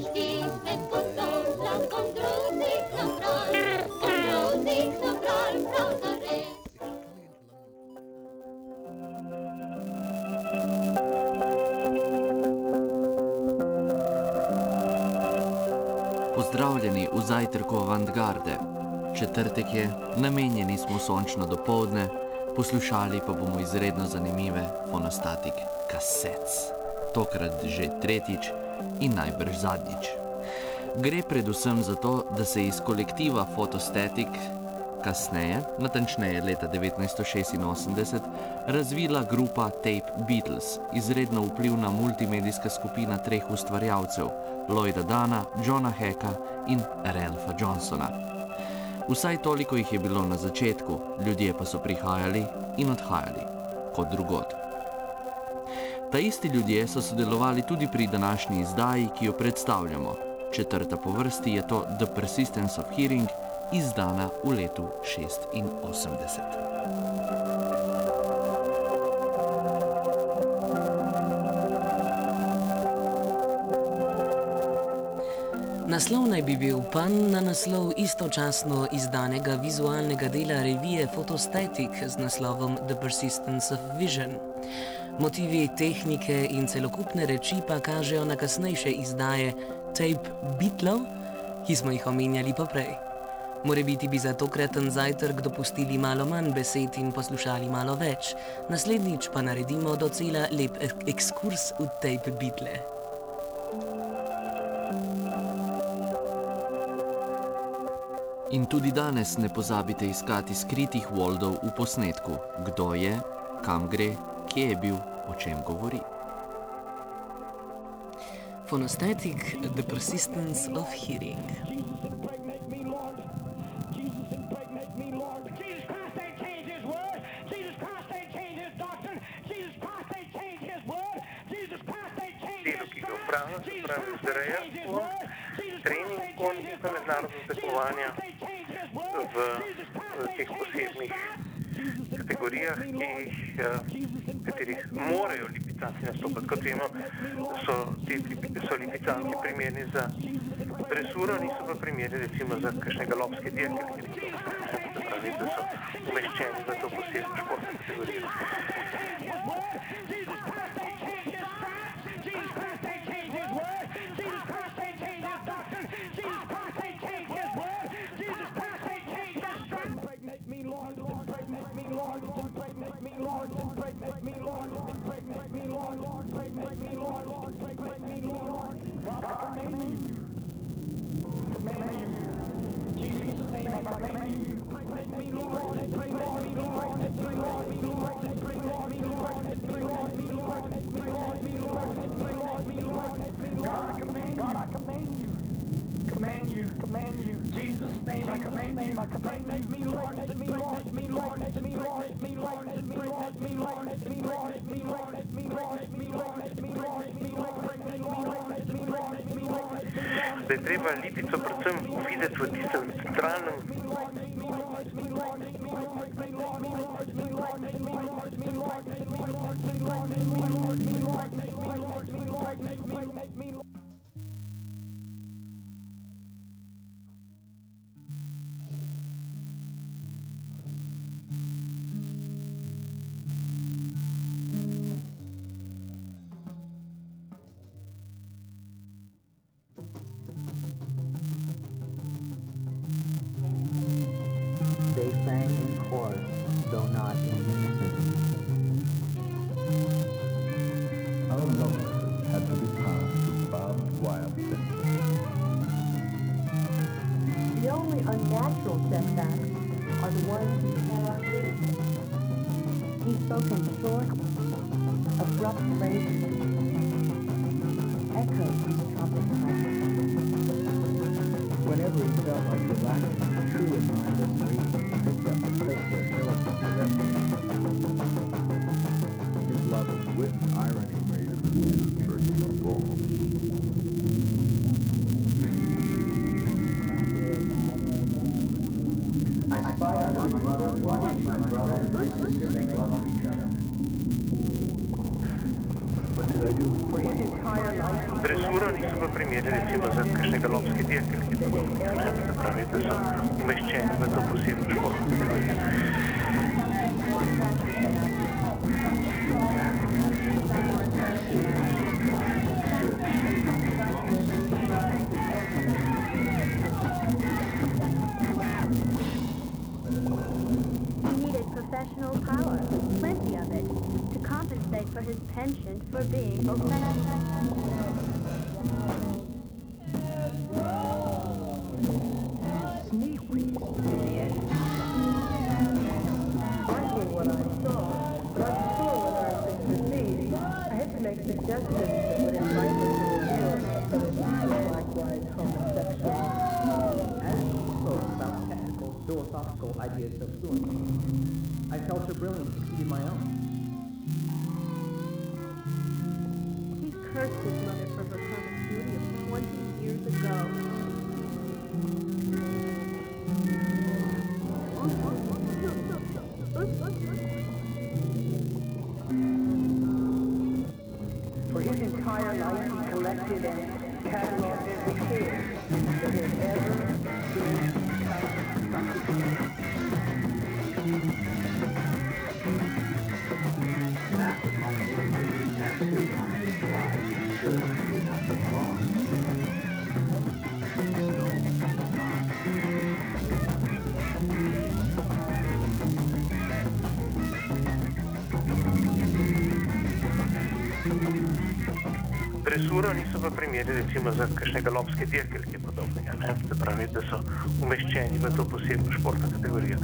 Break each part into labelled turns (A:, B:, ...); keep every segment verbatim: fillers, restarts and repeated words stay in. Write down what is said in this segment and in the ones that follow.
A: Pozdravljeni v zajtrku avantgarde. Četrtek je, namenjeni smo sončno dopoldne, poslušali pa bomo izredno zanimive Phonostatic Cassettes. Tokrat že tretjič in najbrž zadnjič. Gre predvsem za to, da se je iz kolektiva Phonostatic kasneje, natančneje leta devetnajststo šestinosemdeset, razvila grupa Tape Beatles, izredno vplivna multimedijska skupina treh ustvarjalcev, Lloyda Dunna, Johna Hacka in Ralpha Johnsona. Vsaj toliko jih je bilo na začetku, ljudje pa so prihajali in odhajali, kot drugod. Ta isti ljudje so sodelovali tudi pri današnji izdaji, ki jo predstavljamo. Četrta po vrsti je to The Persistence of Hearing, izdana v letu šestinosemdeset.
B: Naslov naj bi bil pan na naslov istočasno izdanega vizualnega dela revije Phonostatic z naslovom The Persistence of Vision. Motivi, tehnike in celokupne reči pa kažejo na kasnejše izdaje Tape Beatlov, ki smo jih omenjali poprej. Morebiti bi za tokraten zajtrk dopustili malo manj besed in poslušali malo več, naslednjič pa naredimo docela lep ekskurs v Tape Beatle.
A: In tudi danes ne pozabite iskati skritih Waldov v posnetku, kdo je, kam gre, kje je bil, o čem govori.
B: Phonostatic, The Persistence of Hearing.
C: Delo, ki ga upravlja, se pravi vzrejstvo, trening konjstva, mednarodno tekmovanja v, v teh posebnih kategorijah, ki jih, katerih morajo lipicanci nastopati. Kot vemo, so ti so lipicanci primerni za dresuro, niso pa primerni recimo za kakšne galopske dirke, se pravi, da so umeščeni v to posebno športno kategorijo. Da je treba lipico predvsem videti v tistem centralnem
D: unnatural setbacks are the ones you cannot read. He spoke in short, abrupt phrases, echoed his trumpet pipe.
E: Whenever he felt like relaxing, true and mindless reading picked up the pace where Philip was directing. His love of wit and irony made him a church of all. What did I do?
C: Dresuro niso pa primeri recimo za kakšnega lopski dirk, ki je podobnega, ne? Se pravi, da so umeščeni v to posebno športno kategorijo.
D: He needed professional power, plenty of it, to compensate for his penchant for being offensive.
F: What I saw, but I'm sure whether I should proceed. I had to make suggestions that would invite me to reveal that it was likewise homosexual.
E: As she spoke about technical, philosophical ideas so fluently, I felt her brilliance exceeded my own.
D: He cursed his mother for her promiscuity of twenty years ago.
F: For his entire life, he collected and cataloged every care that had ever been
C: Dresuro niso pa primeri recimo za kakšnega lopski dirk, ki je podobnega, ne? Se pravi, da so umeščeni v to posebno športno kategorijo.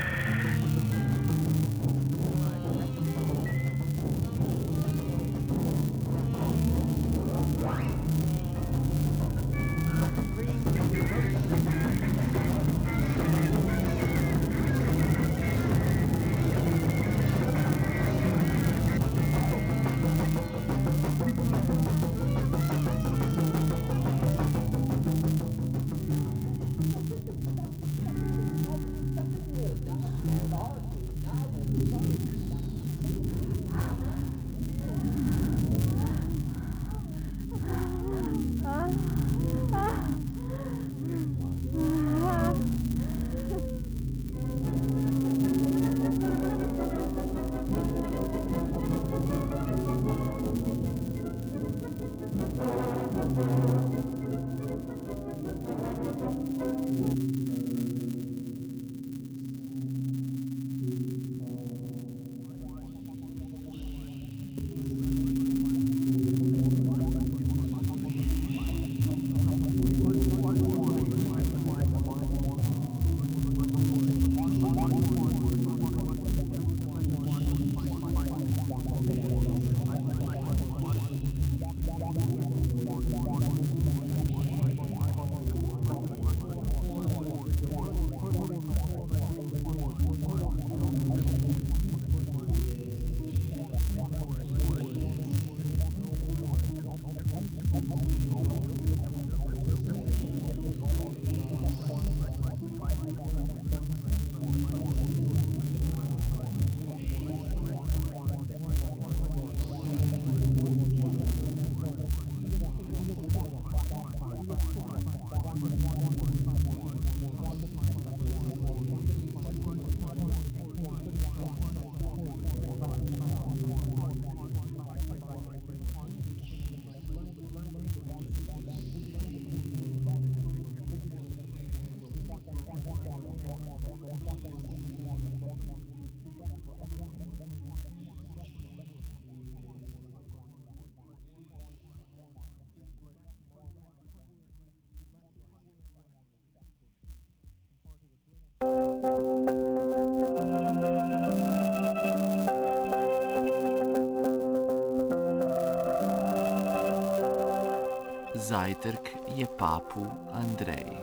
A: Zajtrk je papu Andrej.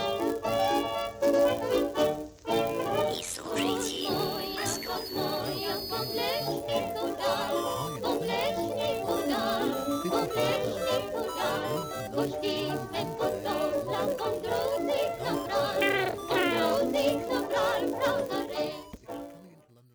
G: И слушайте, Москва моя Okrešni požar, ko štípe